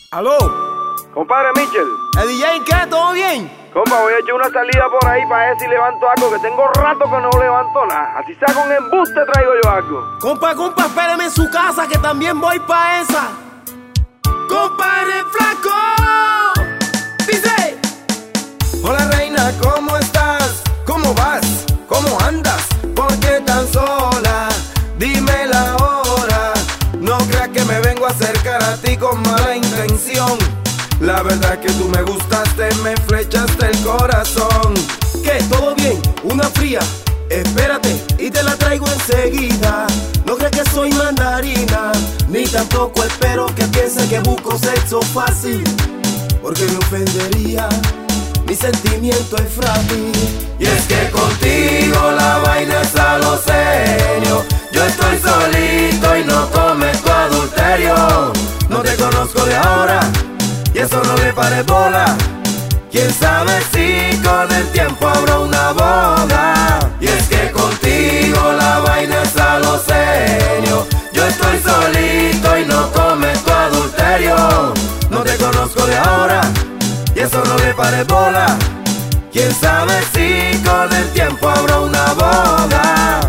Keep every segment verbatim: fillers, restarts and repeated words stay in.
Aló. Compadre Michel. ¿El D J qué? ¿Todo bien? Compa, voy a echar una salida por ahí para ver si levanto algo, que tengo rato que no levanto nada. Así sea con embuste traigo yo algo. Compa, compa, espéreme en su casa que también voy pa' esa. ¡Compadre flaco! Dice. Hola reina, ¿cómo estás? ¿Cómo vas? ¿Cómo andas? ¿Por qué tan sola? Dime la hora. No creas que me vengo a acercar a ti con mala intención. La verdad es que tú me gustaste, me flechaste el corazón. ¿Qué? ¿Todo bien? Una fría. Espérate y te la traigo enseguida. No creas que soy mandarina, ni tampoco espero que piense que busco sexo fácil, porque me ofendería, mi sentimiento es frágil. Y es que contigo la vaina es a lo serio. Yo estoy solito y no cometo adulterio. No te conozco de ahora y eso no le pare bola. Quién sabe si con el tiempo habrá una boda. Y es que contigo la vaina es a lo serio. Yo estoy solito y no cometo adulterio. No te conozco de ahora y eso no le pare bola. Quién sabe si con el tiempo habrá una boda.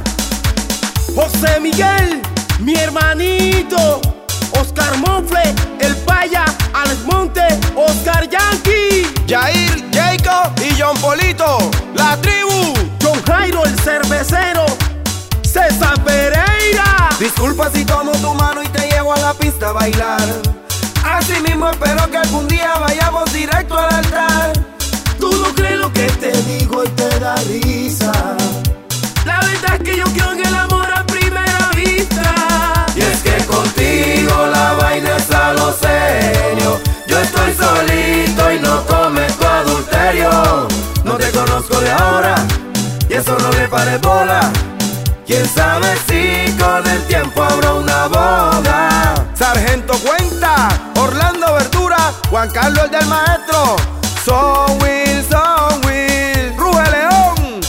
José Miguel, mi hermanito. Oscar Monfle, el Paya, Alex Monte, Oscar Yankee, Jair, Jacob y John Polito, la tribu. John Jairo, el cervecero, César Pereira. Disculpa si tomo tu mano y te llevo a la pista a bailar. Así mismo espero que algún día vayamos directo al altar. Tú no crees lo que te digo y te da risa. La verdad es que yo creo en el amor a primera vista. Y es que contigo la vaina es a lo serio. Yo estoy solito y no cometo adulterio. No te conozco de ahora y eso no le pare bola. Quién sabe si con el tiempo habrá una boda. Sargento Cuenta, Orlando Verdura, Juan Carlos el del maestro, Son Will, Son Will, Ruge León,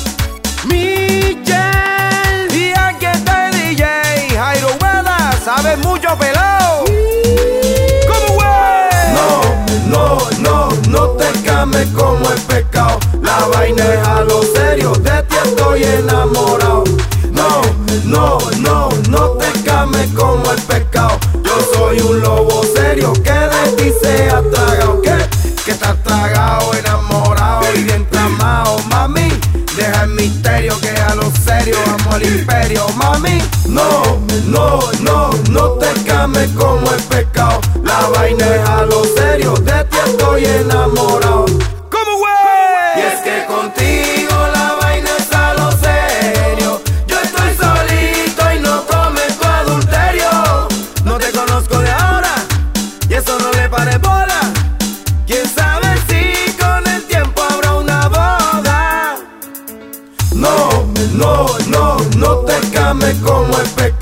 Michel. y aquí está el D J Jairo Hueda, sabes mucho pelado. ¿Cómo güey? No, no, no, no te cames como el pecado. La vaina es a lo serio, de ti estoy enamorado. No, no, no, no te cames como el pecado. Yo soy un lobo serio que de ti se ha tragado. ¿Qué? Que estás tragado, enamorado y bien tramado. Mami, deja el misterio que a lo serio amo al imperio. Mami, no, no, no, no te cames como el pecado. La vaina es a lo serio, de ti estoy enamorado. ¿Cómo güey? Y es que contigo la vaina es a lo serio. Yo estoy solito y no cometo adulterio. No te conozco de ahora y eso no le pare bola. Quién sabe si con el tiempo habrá una boda. No, no, no, no te cames como el pecado.